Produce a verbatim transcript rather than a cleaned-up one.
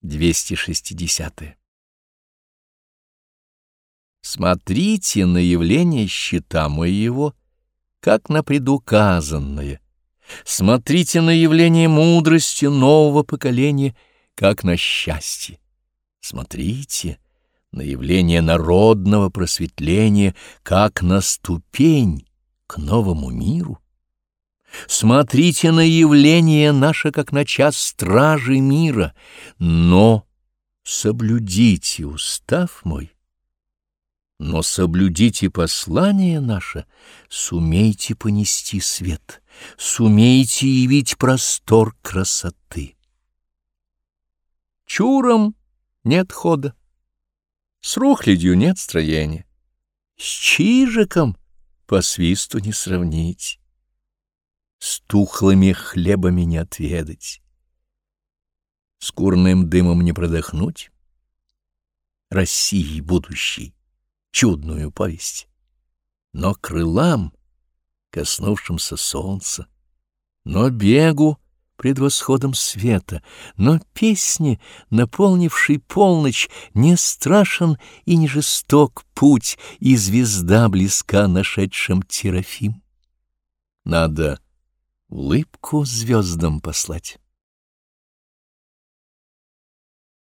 двести шестидесятое. Смотрите на явление щита моего, как на предуказанное. Смотрите на явление мудрости нового поколения, как на счастье. Смотрите на явление народного просветления, как на ступень к новому миру. Смотрите на явление наше, как на час стражи мира, но соблюдите устав мой, но соблюдите послание наше, сумейте понести свет, сумейте явить простор красоты. Чуром нет хода, с рухлядью нет строения, с чижиком по свисту не сравнить, с тухлыми хлебами не отведать, с курным дымом не продохнуть, России будущей чудную повесть, но крылам, коснувшимся солнца, но бегу пред восходом света, но песне, наполнившей полночь, не страшен и не жесток путь, и звезда близка нашедшим Терафим. Надо улыбку звездам послать.